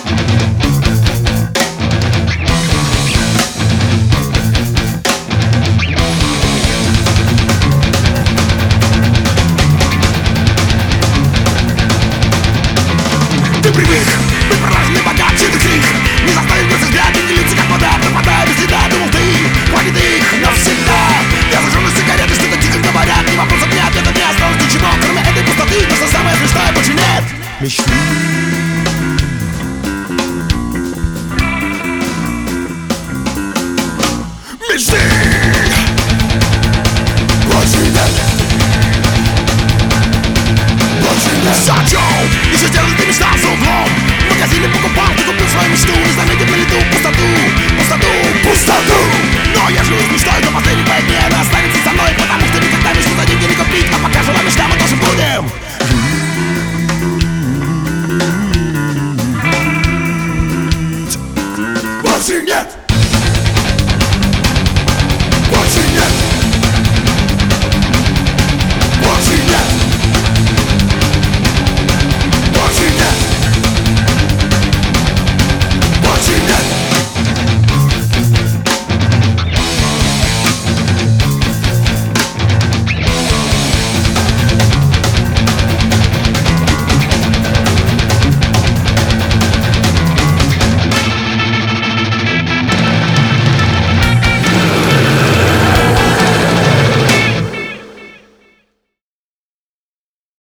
Ты привык быть продажный богатчик и крик. Не заставить без взгляда, не лица как вода. Пропадая без следа, думал ты, хватит их навсегда. Я зажжу на сигареты, что-то тихо говорят. Не вопрос ответ, это не осталось ничего, кроме этой пустоты. Но что самое смешное, больше нет мечты. Мечты больше нет. Зачем? И все дело, ты мечтал за углом. В магазине покупал, ты купил свою мечту. Не заметив на лету пустоту, пустоту, пустоту. Но я живу с мечтой до последнего дня. Она останется со мной, потому что никогда мечту за деньги не купить. А пока жила мечта, мы тоже будем. Больше нет.